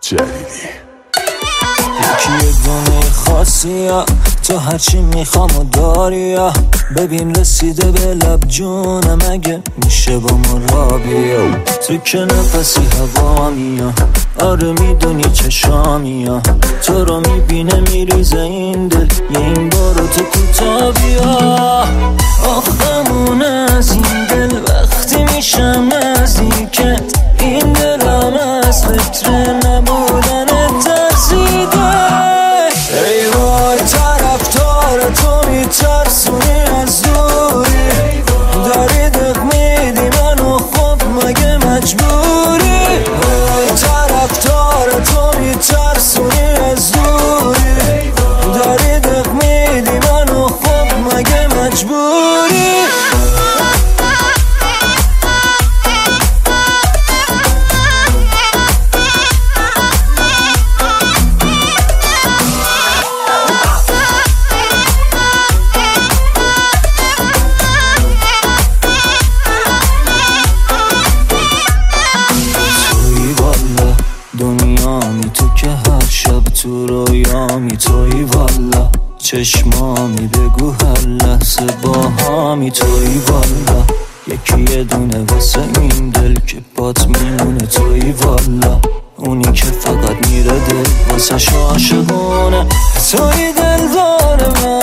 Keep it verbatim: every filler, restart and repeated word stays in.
جدیدی یکی دونه خاصی ها، تو هرچی میخوام و داری ها. ببین رسیده به لب جونم، اگه میشه با ما را بیا. تو که نفسی هوا میا، آره میدونی چشامی ها. تو رو میبینه میریزه این دل، یه این بارو تو کوتا بیا. آخمون از این دل وقتی میشم نزدیکت، این دلم از فکر نبودن ترسیده. ای وای طرفدار تو میترسونی از دوری، داری دق میدی منو، خب مگه مجبوری؟ وای طرفدار تو میترسونی از دوری، داری دق میدی منو، خب مگه مجبوری؟ دنیامی تو که هر شب تو رویامی، توی والا چشمامی، بگو هر لحظه با هامی. توی والا یکی یه دونه واسه این دل که بات میمونه. توی والا اونی که فقط میره دل واسه عاشقونه. توی دل دار من